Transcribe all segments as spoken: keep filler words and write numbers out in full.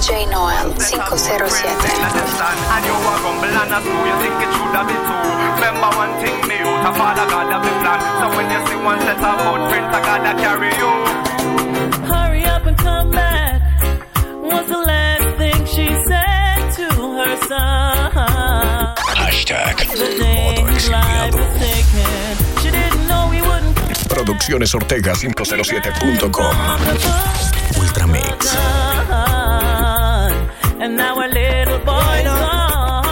J Noel cinco cero siete. And you are rumble and a screw, you think it should have been two. Remember one thing, me out of father God have the plan. So when you see one set of footprints, I gotta carry you. Hurry up and come back, was the last thing she said to her son. Hashtag The day his life was taken, she didn't know he wouldn't. Producciones Ortega cinco cero siete punto com. Ultramix. And now our little boy's gone.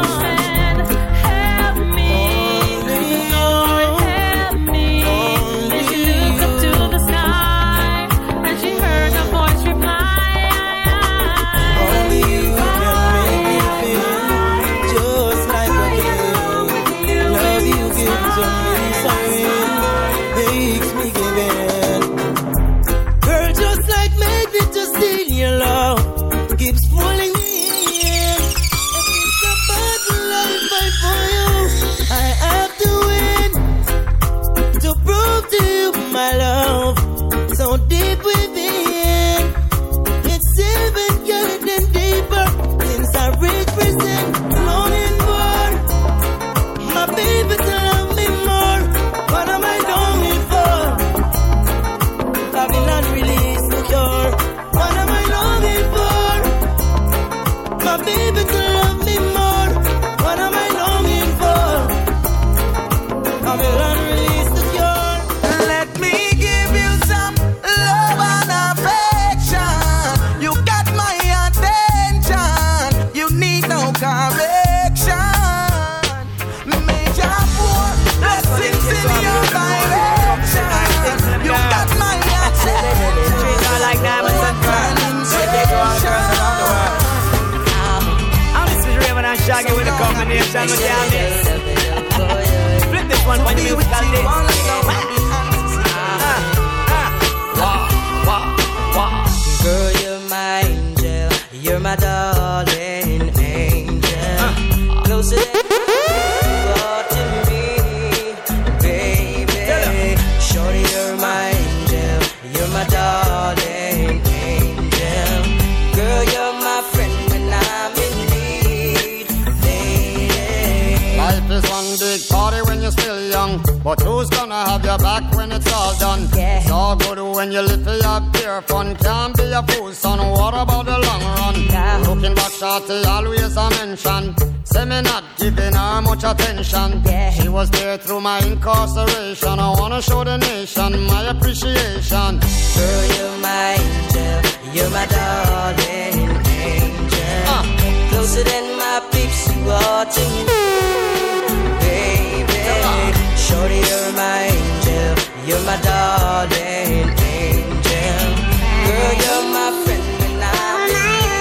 Help me, Lord, help me. And she looked up to the sky, and she heard a voice reply. Only you can make me feel just like a king. Love you gives me something, makes me give in. Girl, just like magnet, just steal your love. Keeps pulling me in. If it's a battle I'll fight for you, I have to win to prove to you my love so deep within. It's even getting deeper since I represent longing for my baby to love me more. What am I longing for? Babylon release the cure. What am I longing for? My baby to love me more. What am I longing for? Babylon release the cure. Let me give you some love and affection. You got my attention. You need no correction. Major four blessings in your direction. You got my attention. Trees are like diamonds and pearls. They go all girls around the world. And Shaggy with a combination with Yami. Flip this one for the musical day. Girl, you're my angel. You're my darling angel. Closer than you are to me, baby. Shorty, you're my angel. You're my darling angel. Girl, you're my friend when I'm in need. Life is one big party when you're still young, but who's gonna have your back when it's all done? Yeah. It's all good when you live for your pure fun. Can't be a fool, son. What about the long run? Yeah. Looking back, shorty, always a mention. Say me not giving her much attention. Yeah. She was there through my incarceration. I wanna show the nation my appreciation. Girl, you're my angel. You're my darling angel. Uh. Closer than my peeps, you are to me, baby. Shorty, you're my angel. You're my darling angel. Girl, you're my friend when I'm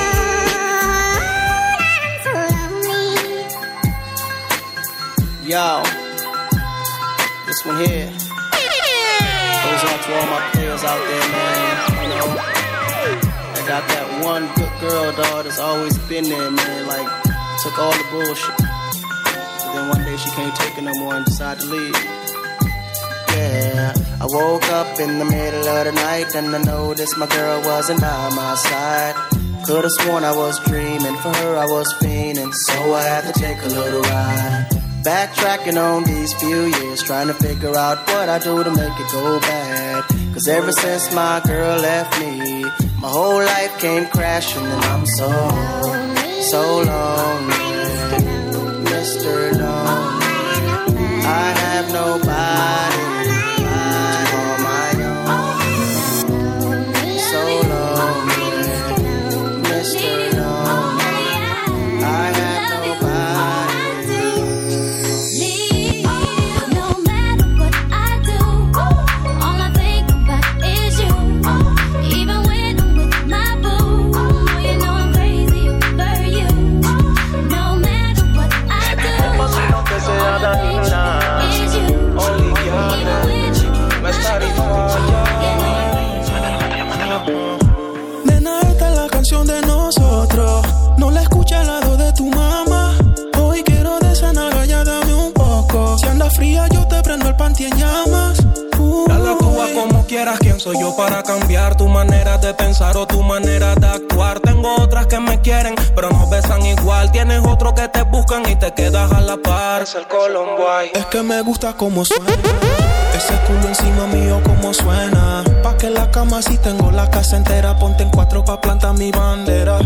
in. Yo, this one here goes out to all my players out there, man. You know, I got that one good girl, dog, that's always been there, man. Like, took all the bullshit. But then one day she can't take it no more and decided to leave. Yeah, I woke up in the middle of the night and I noticed my girl wasn't by my side. Could've sworn I was dreaming, for her I was fiending, so I had to take a little ride. Backtracking on these few years, trying to figure out what I do to make it go bad. Cause ever since my girl left me, my whole life came crashing and I'm so, so lonely, Mister Lonely. I have nobody to call my own. So lonely, Mister Lonely. I have nobody. No matter what I do, all I think about is you. Even when I'm with my boo, you know I'm crazy over you. No matter what I do, all I think about is you. Even when Nena, esta es la canción de nosotros. No la escucha al lado de tu mamá. Hoy quiero de esa nalga, ya dame un poco. Si andas fría, yo te prendo el panty en llamas. Uy. La locura como quieras, ¿quién soy yo para cambiar tu manera de pensar o tu manera de actuar? Tengo otras que me quieren, pero no besan igual. Tienes otro que te buscan y te quedas a la par. Es el Colomboy. Es que me gusta como suena ese culo encima mío como suena. Pa' que la cama si tengo la casa entera. Ponte en cuatro pa' plantar mi bandera.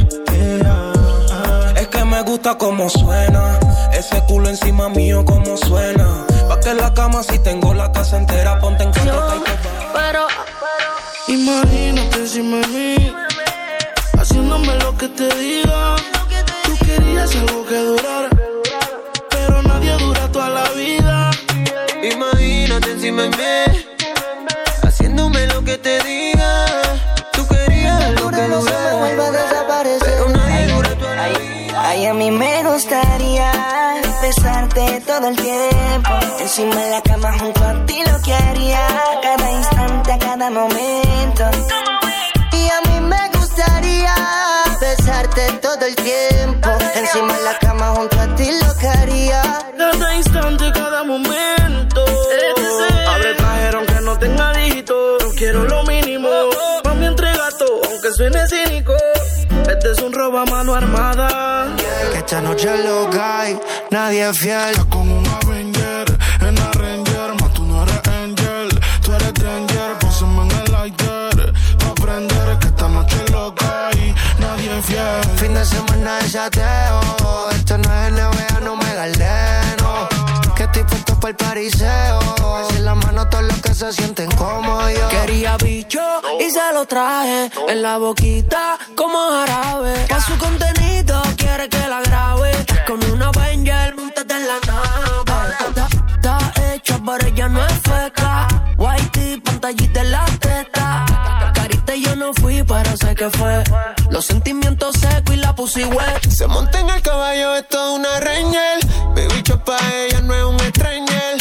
Yeah. Es que me gusta como suena ese culo encima mío como suena. Pa' que la cama si tengo la casa entera. Ponte en cuatro pa' que Pero imagínate si me vi haciéndome lo que te diga. Tú querías algo que durara, pero nadie dura toda la vida. Imagínate encima de mí, haciéndome lo que te diga. Tú querías algo que durara, vuelva a desaparecer, pero nadie dura toda la vida. Ay, a mí me gustaría besarte todo el tiempo, encima de la cama junto a ti lo que haría, cada instante, a cada momento. Y a mí me gustaría besarte todo el tiempo, encima de la cama junto a ti lo que haría, cada instante, cada momento. Abre el cajero aunque no tenga dígito, no quiero lo mínimo, mami entrega todo aunque suene cínico. Este es un robo a mano armada. Que esta noche loca hay, nadie es fiel. Estás con un Avenger, en la Ranger. Más tú no eres Angel, tú eres Danger. Pónseme en el lighter, pa' prender. Que esta noche loca hay, nadie es fiel. Fin de semana de chateo, esto no es N B A, no me galdeno. Que estoy puesto para el pariseo, así en la mano todo lo que se sienten como yo. Quería bicho y se lo traje en la boquita como jarabe. Pa' su contenido quiere que la grabe, con una Avenger montate en la nave. Está hecha pero ella no es feca, whitey, pantallita en la teta. Carita yo no fui pero sé que fue, los sentimientos secos y la pussy wet. Se monta en el caballo, esto es una Ranger. Mi bicho pa' ella no es un extrañer.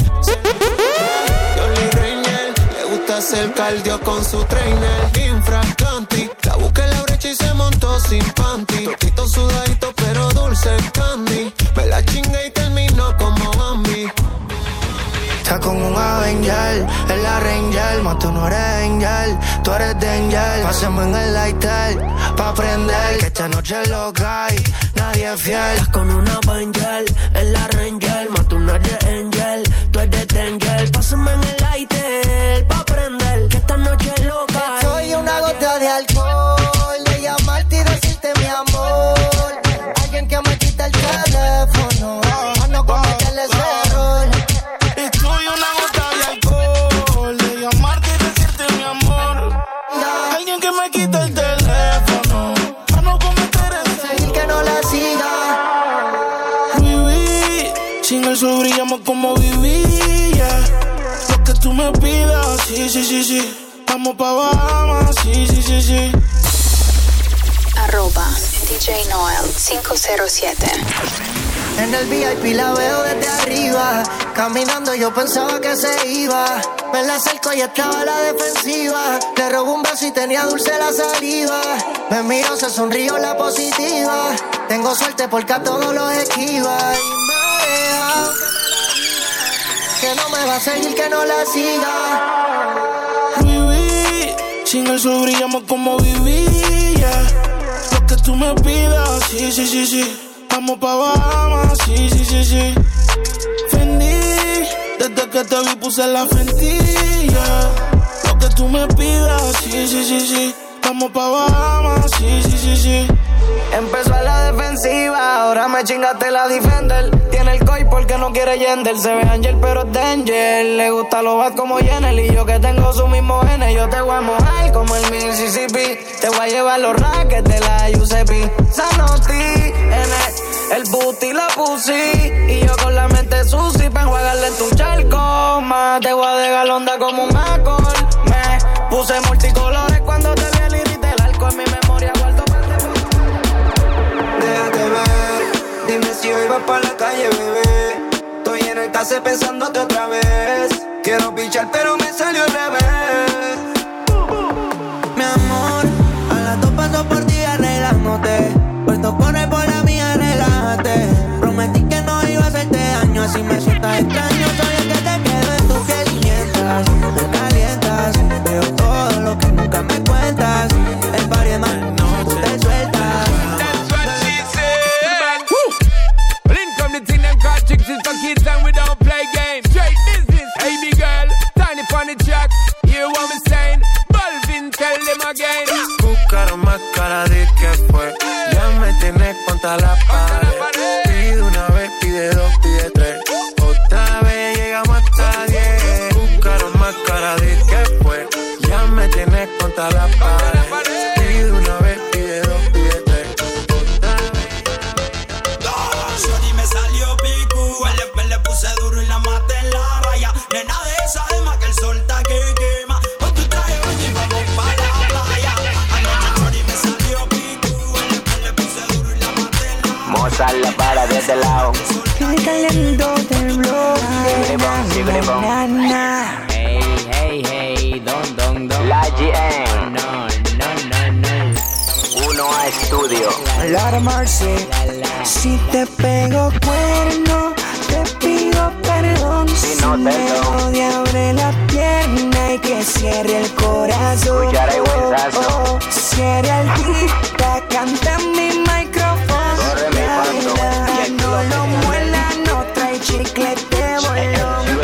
Yoli Ranger, le gusta hacer cardio con su trainer. Infracanti, la busca en la brecha y se montó sin panty. Toquito sudadito pero dulce candy. Me la chingué y terminó como Bambi. Está con un Avenger, en la Ranger. Más tú no eres Angel, tú eres Danger. Pásame en el lighter, pa' prender. Que esta noche loca hay, nadie es fiel. Estás con una Avenger, en la Ranger. Más tú no eres Angel, tú eres Danger. Pásame en el lighter, pa' prender. Que esta noche es loca. Soy una gota de alcohol, de llamarte y decirte mi amor. Alguien que me quita el teléfono, a no cometerle ese error. Estoy una gota de alcohol, de llamarte y decirte mi amor. Alguien que me quite el teléfono, para no cometer ese. Seguir que no la siga. Viví, sin el sol brillamos como vivía. Lo que tú me pidas, sí, sí, sí, sí. Vamos pa' Bahamas, sí, sí, sí, sí. Arroba D J Noel cinco cero siete. En el V I P la veo desde arriba. Caminando yo pensaba que se iba. Me la acerco y estaba a la defensiva. Le robó un beso y tenía dulce la saliva. Me miró, se sonrió la positiva. Tengo suerte porque a todos los esquiva. Y me ha dejado que no me va a seguir, que no la siga. Viví, sin el sol brillamos como vivía. Lo que tú me pidas, sí, sí, sí, sí. Vamos pa' Bahamas, sí, sí, sí, sí. Fendi, desde que te vi puse la fentilla. Lo que tú me pidas, sí, sí, sí, sí. Vamos pa' Bahamas, sí, sí, sí, sí. Empezó a la defensiva, ahora me chingaste la defender. Tiene el coi porque no quiere Yender. Se ve Angel pero es Danger. Le gusta lo bad como Jenner. Y yo que tengo su mismo gene. Yo te voy a mojar como el Mississippi. Te voy a llevar los rackets de la U C P. Sanotti, en el, el booty la pussy. Y yo con la mente sucia pa' enjuagarle en tu charco. Más te voy a dejar onda como un macol. Me puse multicolores cuando te vi el iris del arco. En mi memoria guardo parte. Déjate ver, dime si hoy vas pa' la calle, bebé. Estoy en el case pensándote otra vez. Quiero pichar pero me salió al revés. Mi amor, a las dos paso por ti arreglándote. Puesto corre por la mía, relájate. Prometí que no iba a hacerte daño, así me sientas extraño. Soy el que te quedo en tu piel y mientras me calientas, veo la para de este lado. El talento del blog. Na, na, na. Hey, hey, hey, don, don, don. La G M. No, no, no, no. Uno a estudio. Lara Marce. Si te pego cuerno, te pido perdón. Si no te me odia, abre la pierna y que cierre el corazón. Cuchara y huesazo. Oh, oh, cierra el tic-tac, canta en mi micrófono. Corre mi paso. No lo muela, no trae chicle, te voló.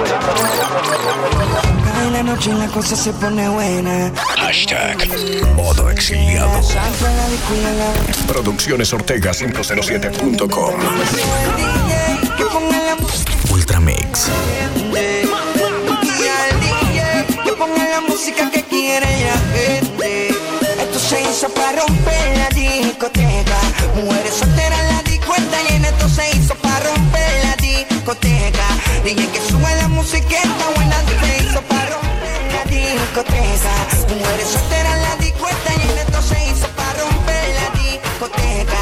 Cae la noche y la cosa se pone buena. Hashtag modo exiliado. Producciones Ortega cinco cero siete punto com. Ultramix. Y al D J que ponga la música que quiere la gente. Esto se hizo para romper la discoteca. Mujeres solteras en la discoteca llena. Esto se hizo para romper la discoteca. D J que sube la música está buena. Esto se hizo para romper la discoteca. Mujeres solteras en la discoteca llena. Esto se hizo para romper la discoteca.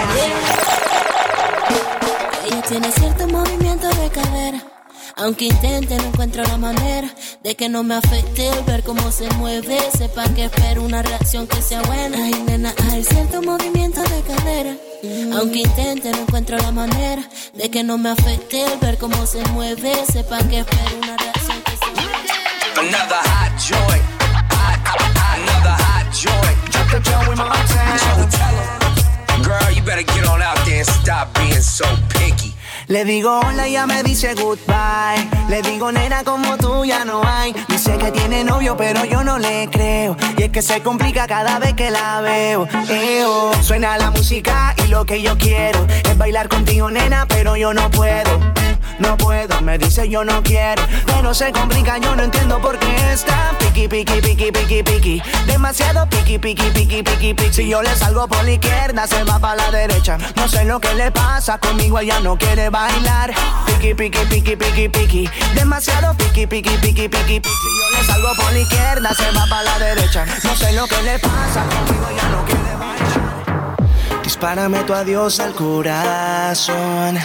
Ella tiene cierto movimiento de cadera. Aunque intente, no encuentro la manera de que no me afecte el ver cómo se mueve. Sepa que espero una reacción que sea buena. Ay, nena, hay cierto movimiento de cadera. Aunque intente, no encuentro la manera de que no me afecte el ver cómo se mueve. Sepa que espero una reacción que sea buena. Another hot joint. Hot, hot, hot, another hot joint. Drop the joint with my town. Tell 'em. Girl, you better get on out there and stop being so picky. Le digo hola y ella me dice goodbye. Le digo nena como tú ya no hay. Dice que tiene novio pero yo no le creo. Y es que se complica cada vez que la veo. Eo. Suena la música y lo que yo quiero es bailar contigo nena pero yo no puedo. No puedo, me dice yo no quiero. Pero se complica, yo no entiendo por qué está piqui, piqui, piqui, piqui, piqui. Demasiado piqui, piqui, piqui, piqui, piqui. Si yo le salgo por la izquierda, se va para la derecha. No sé lo que le pasa, conmigo ella no quiere bailar. Piqui, piqui, piqui, piqui, piqui. Demasiado piqui, piqui, piqui, piqui, piqui. Si yo le salgo por la izquierda, se va para la derecha. No sé lo que le pasa, conmigo ella no quiere bailar. Dispárame tu adiós al corazón.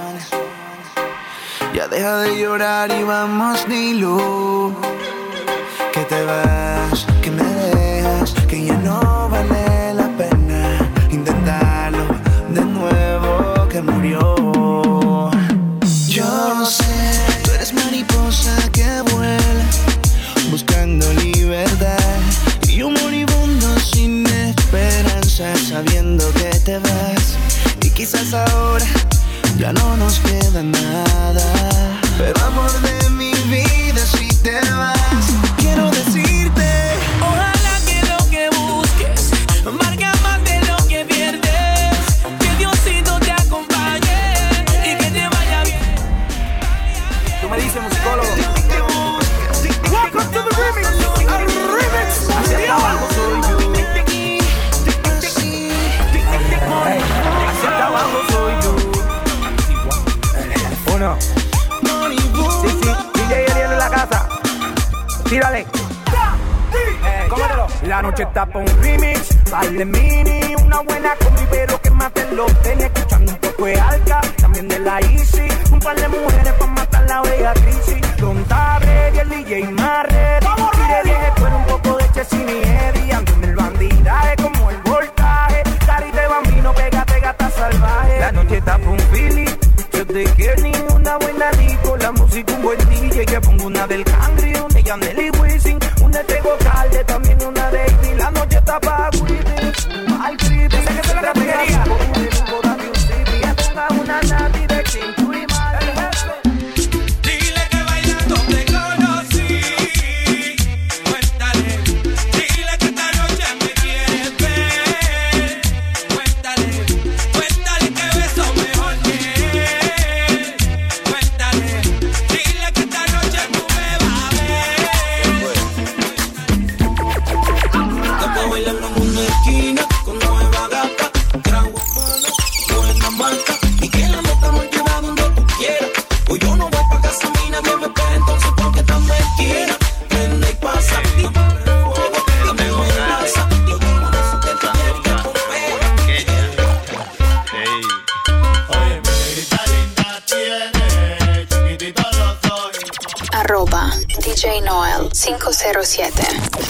Ya deja de llorar y vamos, dilo. Que te vas, que me dejas, que ya no vale la pena intentarlo de nuevo, que murió. Yo sé, tú eres mariposa que vuela, buscando libertad. Y yo moribundo sin esperanza, sabiendo que te vas. Y quizás ahora ya no nos queda nada. Pero amor de mi vida, si te vas, quiero decirte, ojalá que lo que busques marque más de lo que pierdes. Que Diosito te acompañe y que te vaya bien. Tú me dices, musicólogo. Welcome to the remix. Al remix. Hacia abajo soy yo. Hacia abajo soy yo. Uno. Sí, sí, D J Ariel en la casa. Tírale. Hey, cómetelo. La noche está pa' un remix, par de mini, una buena combi, pero que maten los tenis, escuchando un poco de Alca, también de la Easy, un par de mujeres pa' matar la bella crisis, Don Tabre y el D J Marre, tire vieje, pero un poco de Chessin y Eddie, ando en el bandidaje como el voltaje, carita de bambino, pégate gata salvaje, la noche está pa' un feeling, yo te quiero ni una buena disco, la música un buen D J, que pongo una del Cangri, una de Yandel y Wisin, una de Tego Calde, también una de Ivy, la noche está pa' Whitney, al creepy, sé que se la categoría, una nati de Chintu y mal. Dile que bailando te conocí. Cuéntale, dile que esta noche me quieres ver. Cuéntale, cuéntale que beso mejor que él. Cuéntale, dile que esta noche tú me vas a ver. Después bailando en una esquina con nueva gata, gran humana, buena marca. Y que la metamos llevar donde tú quieras. Pues yo no voy pa' casa, a mí nadie me espera. Entonces, ¿por qué estamos en esquina? Prende y pasa. Dime fuego, dime amenaza. Yo tengo eso que te quieres que comer. D J Noel cinco cero siete.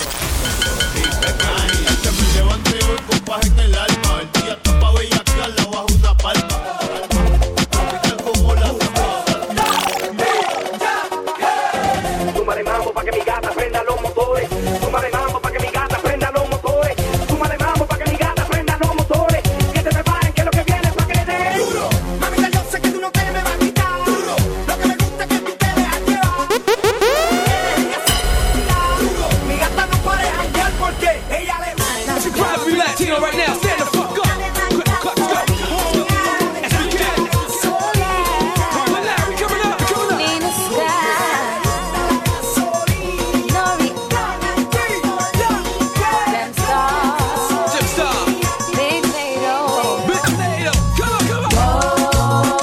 Súmale mambo pa' que mi gata prenda los motores. Súmale mambo pa' que mi gata prenda los motores. Súmale mambo pa' que mi gata prenda los motores. Que te preparen que lo que viene es pa' que le den duro. Mamita, yo sé que tú no te me vas a quitar duro. Lo que me gusta es que tú te dejas llevar. Duro. Mi gata no puede janguear porque ella le gusta. If you cry for Latino right now, stand the fuck up. Cut, cut, cut. As we can. But Larry, coming up, coming up. Nina Sky, Nori, Dem Star, Jim Star, Big Nato. Big Nato, come on, come on.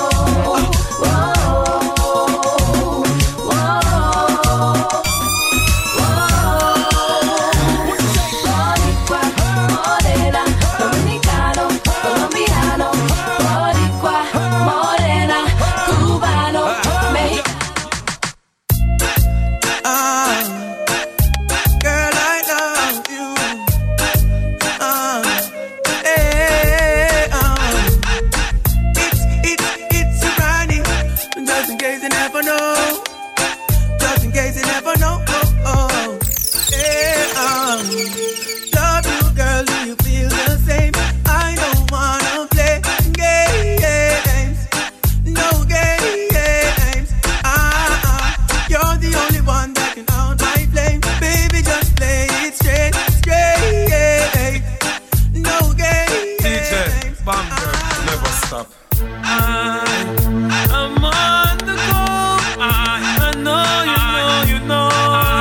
Boricua, morena, dominicano, colombiano. Boricua, morena, cubano, mexicano. Ah, girl, I love you. Ah, eh, ah. It's, it's, it's a Ronnie. Just in case you never know. Just in case you never know. Oh, oh. Eh, ah. Love you, girl. Do you feel the same? I don't wanna play games. No games. Ah, ah. You're the only one that can out my flame. Baby, just play it straight, straight. No games. D J, bam, girl, never stop. I, I'm on the go. I, I know you know, you know.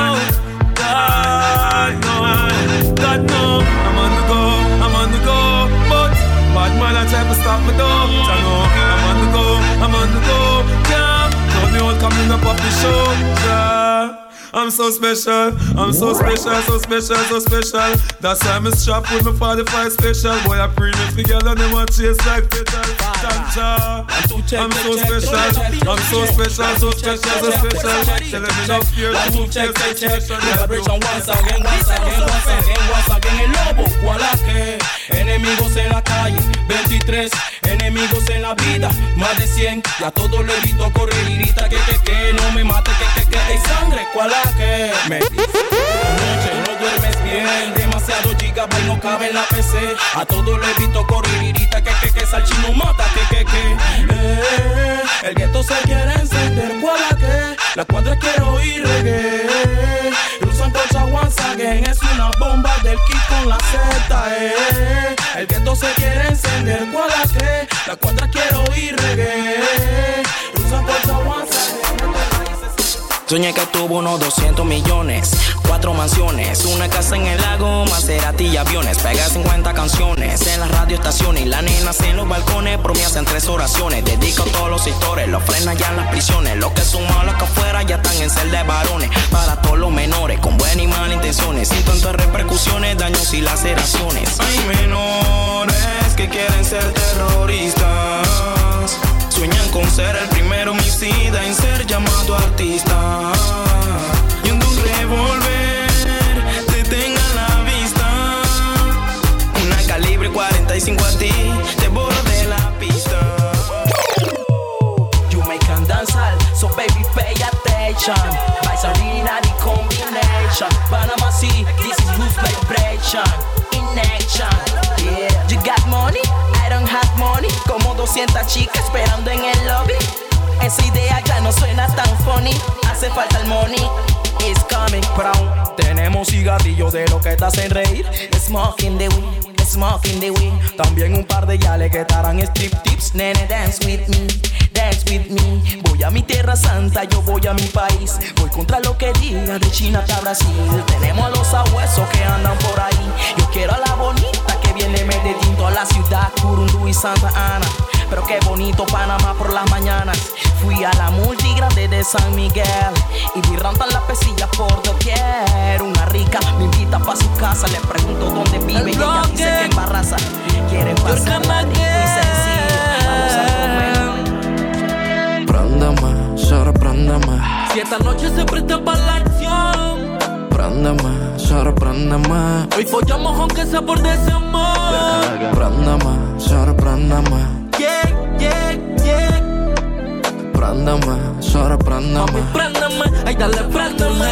God, no, God, no. I'm on the go, I'm on the go, but bad man I try to stop me though. I know I'm on the go, I'm on the go. Yeah, told me all coming up off the show. Yeah. I'm so special, I'm so special, so special, so special. That's why I'm strapped with my forty-five special. Boy, I pre me together and they want chase like petal. Tanja, I'm so special, I'm so special, so special, so special. Telling me no fear to chase like special. Celebration once again, once again, once again, once again. El lobo, Gualaque, enemigos en la calle, veintitrés, enemigos en la vida, más de cien. Y a todos le grito correr y grita que, que, que, no me mate, que, que, que, hay sangre, Gualaque. Me dice, noche no duermes bien, demasiado giga, pues no cabe en la P C. A todos le grito correr y grita que, que, que, salchino mata, que, que, que. Eh, el gueto se quiere encender, Gualaque, la cuadra quiero oír reggae. Usan colcha once again, es una bomba del kit con la Z, eh. El gueto se quiere encender, Gualaque, la cuadra quiero oír reggae. Usan colcha once again. Soñé que tuvo unos doscientos millones, cuatro mansiones, una casa en el lago, Maserati y aviones. Pegué cincuenta canciones en las radioestaciones y las nenas en los balcones. Promesas en tres oraciones, dedico todos los sectores, los frenas ya en las prisiones. Los que son malos que afuera ya están en celda de varones. Para todos los menores con buenas y malas intenciones, sin tantas repercusiones, daños y laceraciones. Hay menores que quieren ser terroristas, sueñan con ser el primer homicida en ser llamado artista. Y un revólver te tenga a la vista, una calibre cuarenta y cinco a ti, te borro de la pista. You make them dancehall, so baby pay attention. Vice Arena, the combination. Panama City, this is roof vibration. In action, yeah. You got money? I don't have money. Como doscientas chicas esperando en el lobby. Esa idea ya no suena tan funny. Hace falta el money. It's coming from. Tenemos cigarrillos de lo que te hacen reír. Smoking the weed, smoking the weed. También un par de yales que estarán strip tips. Nene, dance with me, dance with me. Voy a mi tierra santa, yo voy a mi país. Voy contra lo que diga de China hasta Brasil. Tenemos a los abuesos que andan por ahí. Yo quiero a la bonita que viene de Medellín, toda la ciudad, Curundú y Santa Ana. Pero qué bonito Panamá por las mañanas. Fui a la multigrande de San Miguel y vi rantan las pesillas por doquier. Una rica me invita pa' su casa, le pregunto dónde vive y ella dice que en Barraza. Quiere pasar rico y sencillo. Vamos a comer. Prenda más, ahora prenda más. Si esta noche se presta para la acción, Préndeme, sorpréndeme. Hoy follamos aunque sea por desamor. Préndeme, sorpréndeme. Yeah, yeah, yeah. Préndeme, sorpréndeme. Préndeme, ay dale, préndeme.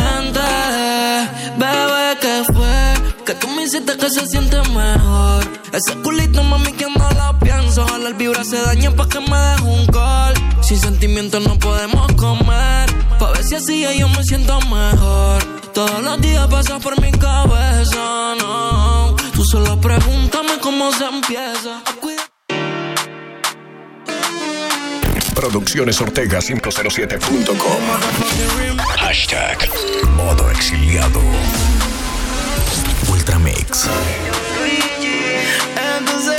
Bebé, ¿qué fue? Que tú me hiciste que se siente mejor. Ese culito, mami, que no lo pienso. Ojalá el vibra se dañe pa' que me deje un gol. Sin sentimientos no podemos comer. Pa' ver si así yo me siento mejor. Todos los días pasas por mi cabeza, no. Tú solo pregúntame cómo se empieza. Producciones Ortega cinco cero siete punto com. Hashtag Modo Exiliado. Ultramix. Entonces,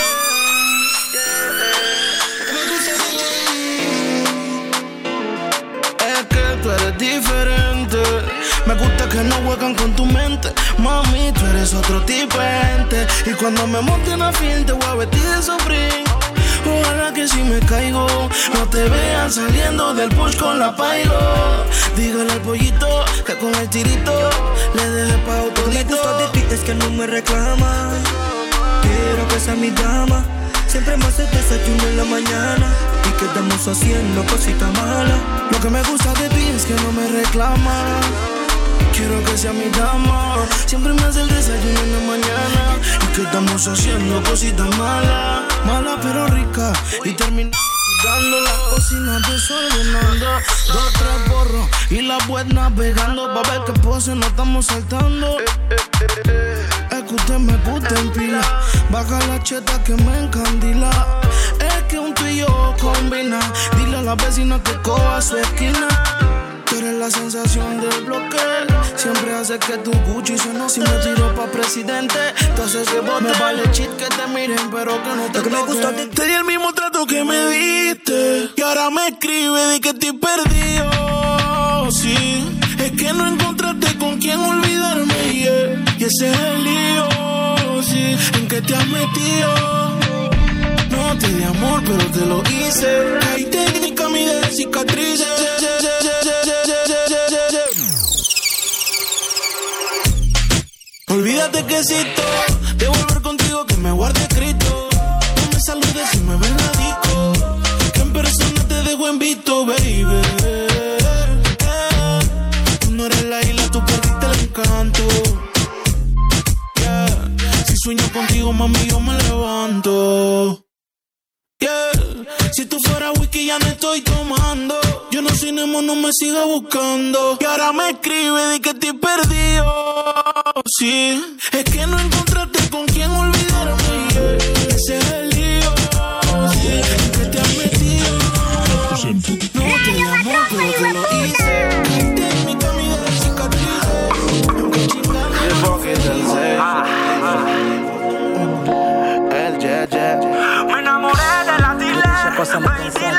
es que tú eres diferente. Me gusta que no juegan con tu mente. Mami, tú eres otro tipo de gente. Y cuando me monte en la fin te voy a vestir de Supreme. Ojalá que si me caigo no te vean saliendo del push con la pailo. Dígale al pollito que con el tirito le deje pa' otro. Lo que me gusta de ti es que no me reclama. Quiero que sea mi dama. Siempre me hace desayuno en la mañana y quedamos haciendo cositas malas. Lo que me gusta de ti es que no me reclama. Quiero que sea mi dama. Siempre me hace el desayuno en la mañana y que estamos haciendo cositas malas. Mala pero rica y termina dando la cocina desordenando. Dos, tres borros y la web navegando. Pa' ver qué pose no estamos saltando. Es que usted me gusta en pila. Baja la cheta que me encandila. Es que un tú y yo combina. Dile a la vecina que coja su esquina. Tú eres la sensación del bloque. Siempre hace que tu Gucci suena. Si me tiro pa' presidente, tú haces que vote. Me vale shit que te miren, pero que no te toquen. Me gusta de... Te di el mismo trato que me diste y ahora me escribe de que estoy perdido. Sí, es que no encontraste con quién olvidarme, yeah. Y ese es el lío, sí, en que te has metido. No te di amor, pero te lo hice. Caíste en mi camino de cicatrices. Olvídate que existo, de volver contigo que me guarde escrito. No me saludes si me ves en la disco, que en persona te dejo en visto, baby. Eh, tú no eres la isla, tú perdiste el encanto. Yeah. Si sueño contigo, mami, yo me levanto. Yeah. Si tú fueras whisky ya no estoy tomando. Yo no soy Nemo, no me sigas buscando. Y ahora me escribe de que estoy perdido. Sí, es que no encontraste con quién olvidarme, yeah. Ese es el lío, sí, en que te has metido. No te di amor, pero te lo hice. Caíste en mi camino de cicatrices. Aunque chingando el jet jet. Me enamoré de la dile, baby dile.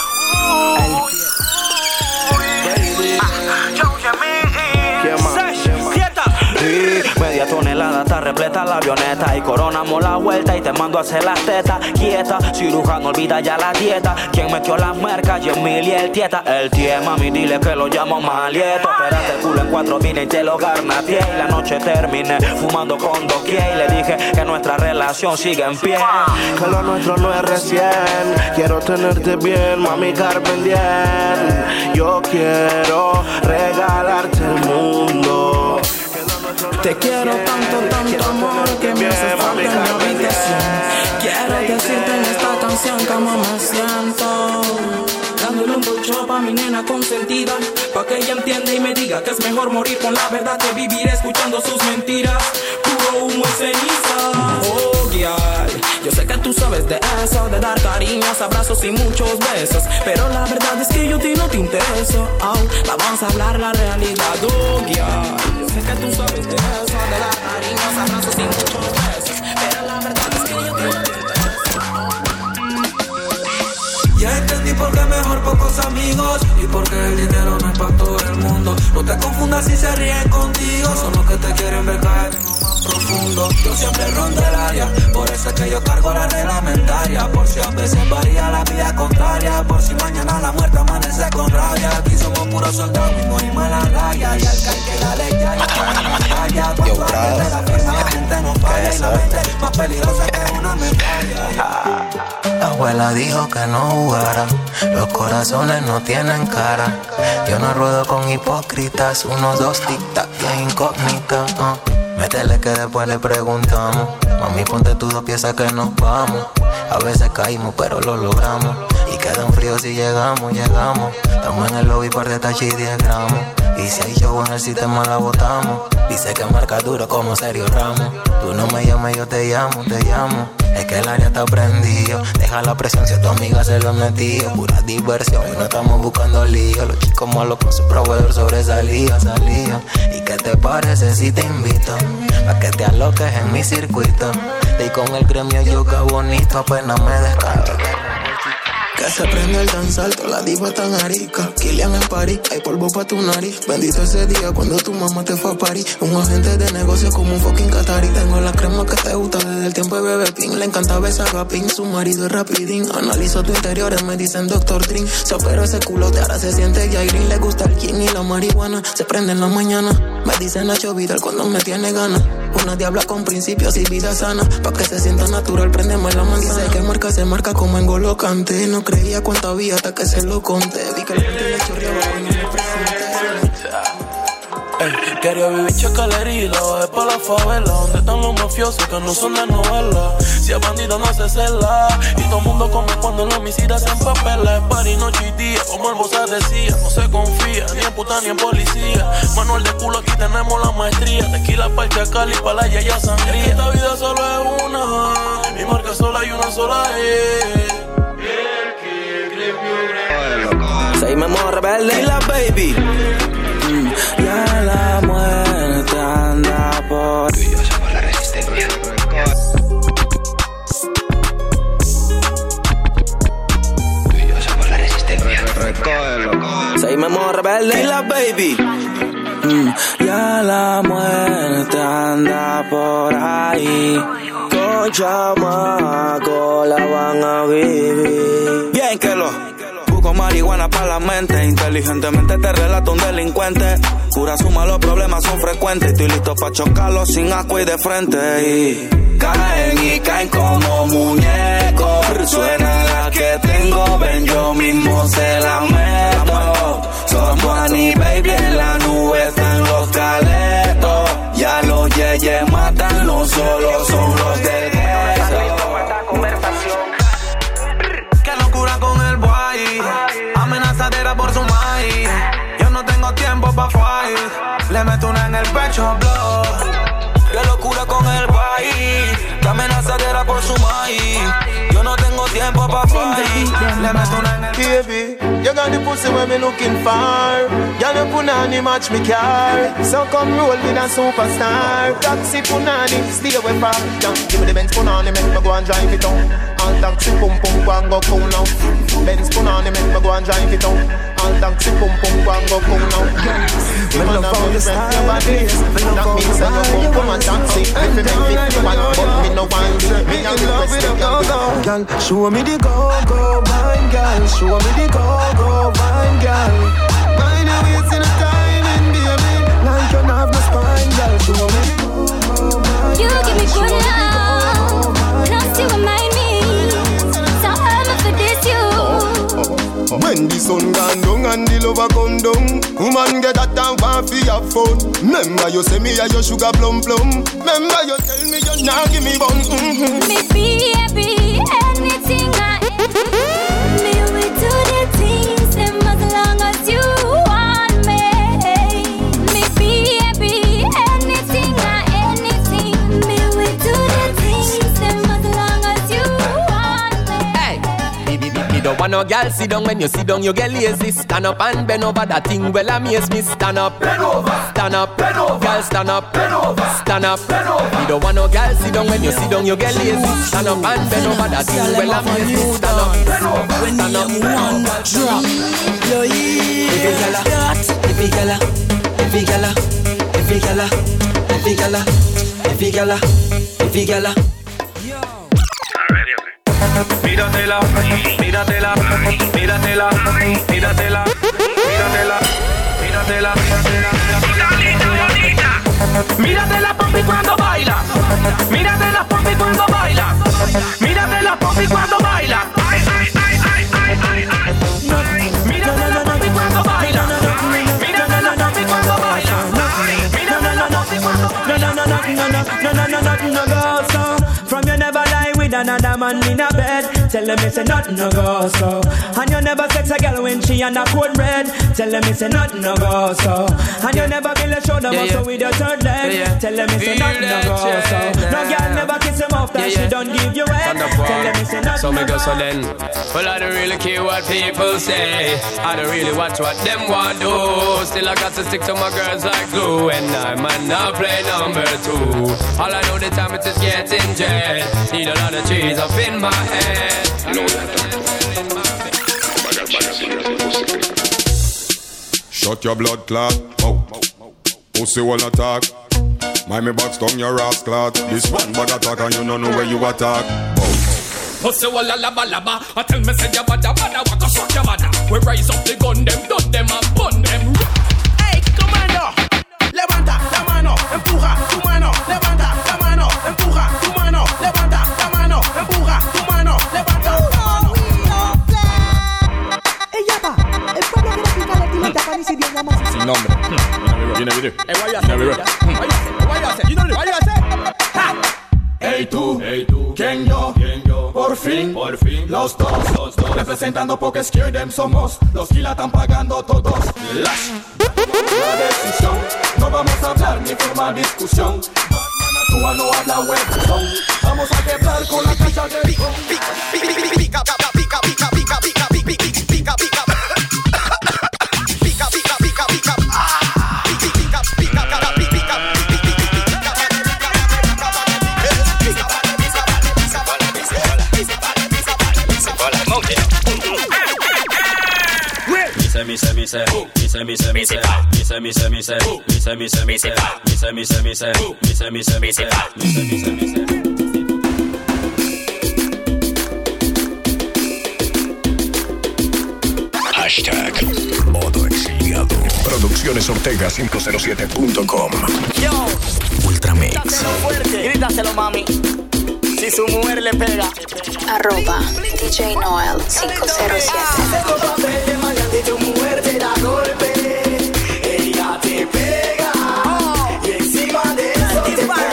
Media tonelada está repleta la avioneta y coronamos la vuelta y te mando a hacer las tetas quieta. Cirujano olvida ya la dieta. Quien metió las mercas, Yemil y el tieta. El tie, mami, dile que lo llamo malieto. Espérate el culo en cuatro vine y te lo garnateé. Y la noche terminé fumando con doquier. Y le dije que nuestra relación sigue en pie. Que lo nuestro no es recién. Quiero tenerte bien, mami, carpendiente. Yo quiero regalarte el mundo. Te quiero tanto, tanto amor que me hace falta en mi habitación. Quiero decirte en esta canción cómo me siento. Dándole un pucho pa' mi nena consentida, pa' que ella entienda y me diga que es mejor morir con la verdad que vivir escuchando sus mentiras. Puro humo y ceniza. Oh, girl, yo sé que tú sabes de eso, de dar cariños, abrazos y muchos besos, pero la verdad es que yo a ti no te intereso. Oh, vamos a hablar la realidad, oh, girl. Yo sé que tú sabes de eso, de dar cariños, abrazos y muchos besos, pero la verdad es que yo a ti no te intereso. Ya entendí por qué mejor pocos amigos y por qué el dinero no es para todo el mundo. No te confundas si se ríen contigo, son los que te quieren ver caer en lo más profundo. Yo siempre rondo el área, por eso es que yo cargo la reglamentaria. Por si a veces varía la vida contraria, por si mañana la muerte amanece con rabia. Aquí somos puro soldado y morimos a la raya. Y al que hay que darle ya, ya Yo, bravo. La gente no falla y la mente más peligrosa que una medalla. La abuela dijo que no jugara, los corazones no tienen cara. Yo no ruedo con hipócritas, unos dos tic-tac y incógnita. Uh. Métele que después le preguntamos. Mami, ponte tus dos piezas que nos vamos. A veces caímos pero lo logramos. Y quedan fríos si llegamos, llegamos. Estamos en el lobby par de tachis y diez gramos. Y si hay show en el sistema la botamos. Dice que marca duro como Sergio Ramos. Tú no me llames, yo te llamo, te llamo. Es que el área está prendido. Deja la presión si a tu amiga se lo han metido. Pura diversión y no estamos buscando lío. Los chicos malos con su proveedor sobresalía, salía. ¿Y qué te parece si te invito? Pa' que te aloques en mi circuito. Y con el gremio yoga bonito apenas me descarto. Que se prende el tan salto, la diva tan arica. Kilian en París, hay polvo pa' tu nariz. Bendito ese día cuando tu mamá te fue a París. Un agente de negocio como un fucking Qatari. Tengo la crema que te gusta desde el tiempo de Bebé Pink. Le encanta besar a Pink, su marido es rapidín. Analizo tu interior, me dicen doctor Dream. Se operó ese culote, ahora se siente Jairin. Le gusta el gin y la marihuana, se prende en la mañana. Me dicen Nacho Vidal cuando me tiene ganas. Una diabla con principios y vida sana. Pa' que se sienta natural, prendemos la manzana. Dice que marca se marca como en Golo Kanté. No creía cuánto había hasta que se lo conté. Vi que el gente le chorreaba cuando me presenté. Ey, quería vivir chacalerida, bajé pa' la favela, donde están los mafiosos que no son de novela. Si es bandido no se cela, y todo el mundo come cuando los homicidas se empapela. Es party noche y día, como el Bosa decía, no se confía, ni en puta ni en policía. Manual de culo, aquí tenemos la maestría. Tequila pa' el chacal y pa' la yaya sangría. Esta vida solo es una, mi marca sola y una sola es. Seguimos rebelde y la baby. Mm, ya la muerte anda por. Tú y yo somos la resistencia. Tú y yo somos la resistencia. Seguimos rebelde y la baby. Mm, ya la muerte anda por ahí. Con chamaco la van a vivir. Bien que lo. Busco marihuana para la mente. Inteligentemente te relato un delincuente. Cura suma, los problemas son frecuentes. Estoy listo pa' chocarlos sin asco y de frente. Y caen y caen como muñecos. Suena la que tengo, ven yo mismo se la meto. Somos Annie Baby, en la nube están los caletos. Ya los yeyes matan, no solo son los del gueto. Qué locura con el boy. Amenazadera por su maíz. Yo no tengo tiempo pa' fight. Le meto una en el pecho, blow. Qué locura con el boy. Qué amenazadera por su maíz. Yo no tengo tiempo pa' fight. Le meto una en el baby, you got the pussy where me looking for. Y'all no punani match me car. So come roll with a superstar. Taxi punani, stay away far. Give me the Benz punani, make me go and drive it on. All taxi pum pum go and go cool now. Benz punani, make me go and drive it on. All taxi pum pum go and go cool now. Me love how you style your body. That means that you pum pum and taxi. If you make me one, but me no one. Me a request you go. Girl, show me the go-go wine, girl. Show me the go-go wine, girl. Mind you wasting the time in baby. Like you have no spine, girl. Show me the go-go wine. You give me good love, enough to remind me. So I'm up for this you. When the sun gone down and the lover come down, woman get that time for your phone. Remember you say me a your sugar plum plum. Remember you tell me you not give me bun. Mm-hmm. Me baby, anything I me we do the things them as long as you want me. Me baby, anything I anything. Me we do the things them as long as you want me. Hey, me, me, me, me don't want no girl sit down. When you sit down you get lazy. Stand up and bend over. That thing well amaze me. Stand up, bend over. Stand up, bend over. Girl stand up, bend over. Stand up, bend over. Me don't want no girl sit down. When you sit down you get lazy. Stand up and bend over. That thing well amaze me. Stand up, bend over. Stand up, one drop. Yo, every gala, every gala, every gala, every gala, every gala, every gala, every gala. Míratela, míratela, míratela, míratela, míratela. míratela, míratela, míratela. Mírate la pompi cuando baila. Mírate la pompi cuando baila. Mírate la pompi cuando baila. Ay, ay, ay, ay, ay, ay, ay. Mírate la pompi cuando baila. Mírate la pompi cuando baila. Mírate la pompi cuando baila. No, no, no, no, no, no, no, no, nothing no go so. From you never lie with another man in a bed. Tell them it's a nothing no go so. And you never sex a girl when she on a code red. Tell them it's a nothing no go so. And you never build a shoulder Yeah, muscle yeah. with your third leg. Yeah, yeah. Tell them it's a Feel nothing no that go so. shit, No girl never kiss him off that Yeah, she yeah. don't give you head. Tell them it's a nothing So no me go go so then. Well, I don't really care what people say. I don't really watch what them want do. Still I got to stick to my girls like glue. And I might not play number two. All I know the time it is getting jet. Need a lot of cheese up in my head. Shut your blood clot mouth. Pussy will attack. Mind me box down your ass clot. This one bag attack and you don't know where you attack. Pussy walla laba laba. I tell me say ya bada bada. Wa go shock your mother. We rise up the gun them, done them and bun them. Hey, comando, levanta la mano, empuja tu mano, levanta la mano, empuja tu mano, levanta la mano, empuja tu mano, levanta la mano. Ella va, el pueblo quiere picar el timón, para si bien llama. Sin nombre. Viene video. Hey, what you say? What you say? You know what you say? Hey tú, hey tú, ¿quién yo? ¿Quién yo? Por fin, por fin, los dos, los dos, representando porque scared them somos, los que la están pagando todos. Lash. La decisión, no vamos a hablar ni formar discusión. Tú no habla web, vamos a quebrar con la cancha de pica, pica, pica, pica, pica, pica, pica, pica, pica, pica, pica, pica, pica, pica, pica, pica, ah, pica, pica, pica, pica, pica. Me say, me say, me say, me say, me say, me say, me say, me say, me say, me say, me say, me say, me say, me say, me say, me say, me say, me say, me say, me say. Hashtag Modo Exiliado. Producciones Ortega cinco cero siete punto com. Yo, Ultramix. grítaselo fuerte, grítaselo mami. Si su mujer le pega. Arroba D J Noel cinco cero siete. Si tu mujer te da golpe, ella te pega. Y encima de eso te pega.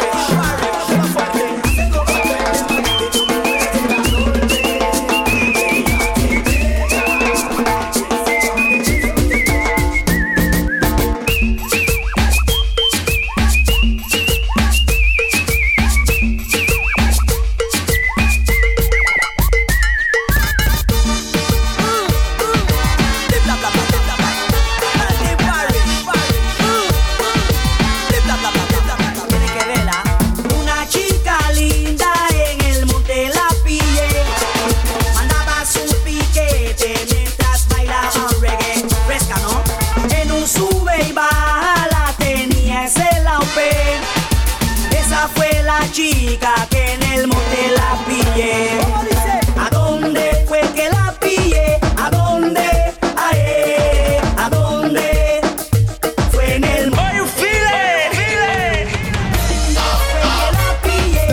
Chica que en el motel la pillé. ¿A dónde fue que la pillé? ¿A dónde? Ae, ¿a dónde? Fue en el motel. Oh, you feel it, feel it. Fue que la pillé.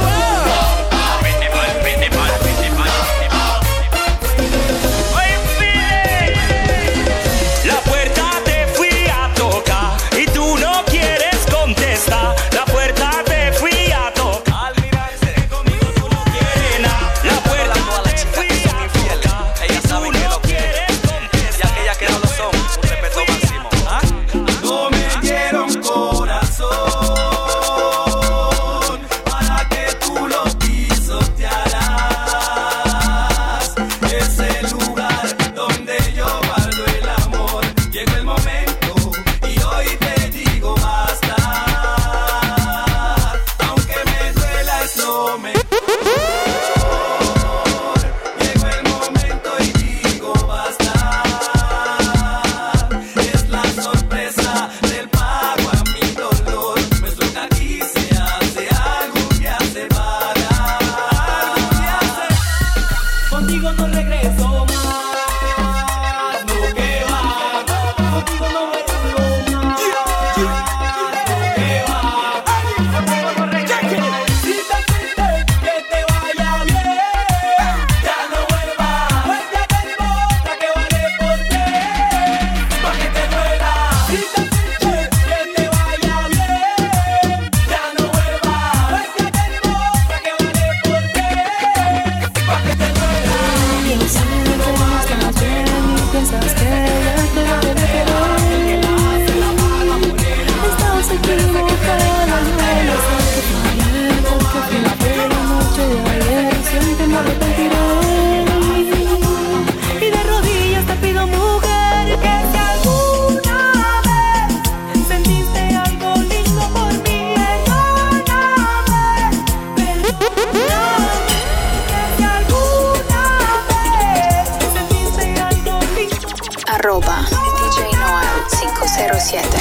Oh, you feel it. La puerta te fui a tocar y tú no quieres contestar. La puerta te fui a tocar. Al mirarse conmigo tú no quieres nada. Arroba D J Noel cinco cero siete.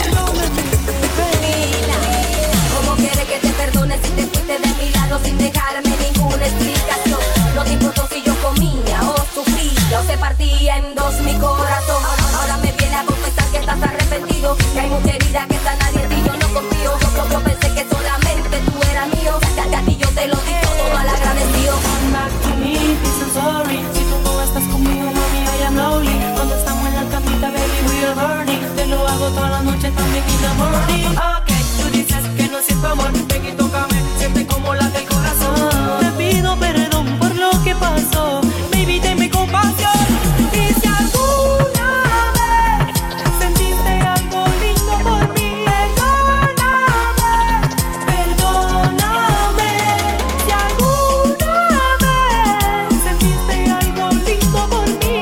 ¿Cómo quieres que te perdone si te fuiste de mi lado sin dejarme ninguna explicación? No te importó si yo comía o sufría o se partía en dos mi corazón. Ahora me viene a confesar que estás arrepentido, que hay mucha herida que está nadie en ti, yo no confío. Yo, yo pensé que solamente tú eras mío, que a ti yo te lo digo todo al agradecido. Come back to me, please and sorry. Si tú no estás conmigo, mami, I am lonely. Cuando estamos en la camita, baby, we are burning. Te lo hago toda la noche, también in the morning. Ok, tú dices que no siento amor, ven y tócame, siente como late el corazón. Te pido perdón por lo que pasó, baby, tenme compasión. Y si alguna vez sentiste algo lindo por mí, perdóname, perdóname. Si alguna vez sentiste algo lindo por mí,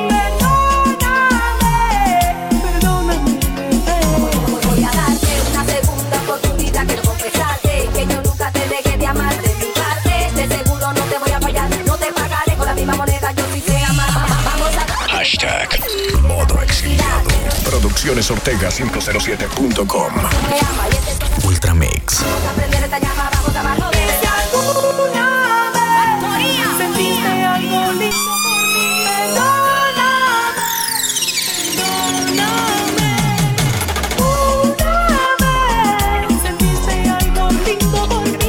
perdóname, perdóname, bebé. Voy a darte una segunda oportunidad, quiero confesarte que yo nunca te dejé de amar de mi parte. De seguro no te voy a fallar, no te pagaré con la misma moneda, yo sí sé amar. Vamos a Hashtag Modo Exiliado. Producciones Ortega cinco cero siete punto com. Ultramix. aprender esta llama, vamos a amarlo. Si alguna vez sentiste algo lindo por mí, perdóname, perdóname. Una vez sentiste algo lindo por mí,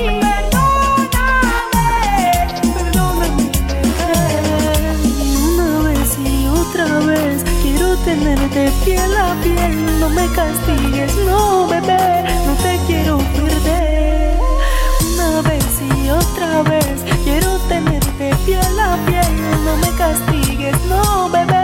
perdóname, perdóname, bebé. Una vez y otra vez quiero tenerte piel a piel. No me castigues, no, bebé, no te quiero perder. Una vez y otra vez quiero tenerte piel a piel. No me castigues, no, bebé.